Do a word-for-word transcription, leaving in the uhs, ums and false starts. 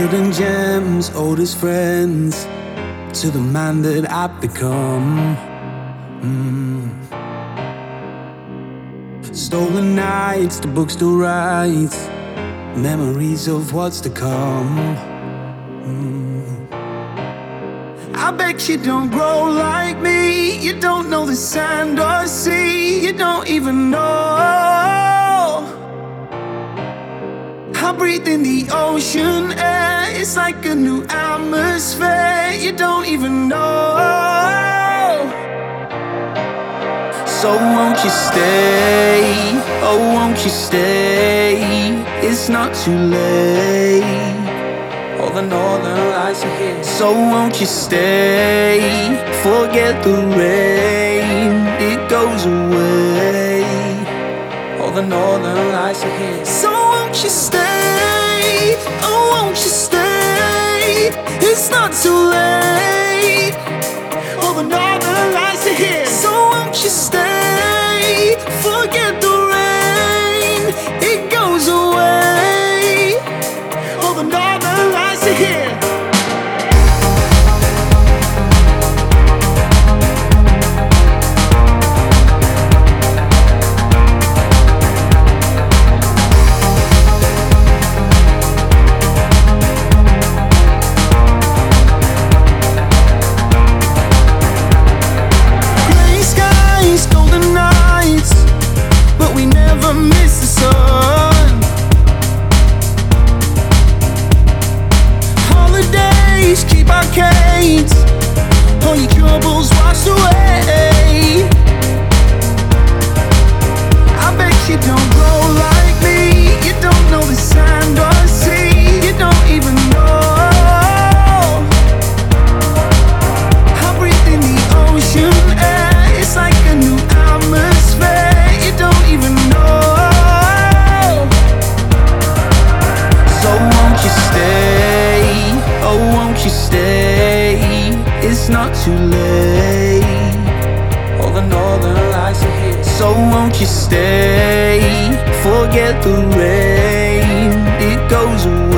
hidden gems, oldest friends, to the man that I've become. mm. Stolen nights, the book still writes memories of what's to come. mm. I bet you don't grow like me. You don't know the sand or sea. You don't even know. I breathe in the ocean air. It's like a new atmosphere. You don't even know. So won't you stay? Oh, won't you stay? It's not too late. All the northern lights are here. So won't you stay? Forget the rain, it goes away. All the northern lights are here. So won't you stay? Oh, won't you stay? It's not too late. All the northern lights are here. So won't you stay? Forget the rain, it goes away. All the northern lights are here. Miss the sun. Holidays keep arcades, all your troubles washed away. I bet you don't grow like me. You don't know the sand or sea. You don't even know. I breathe in the ocean air. It's like a new atmosphere. You don't even know. Oh, won't you stay? It's not too late. All the northern lights are here. So won't you stay? Forget the rain, it goes away.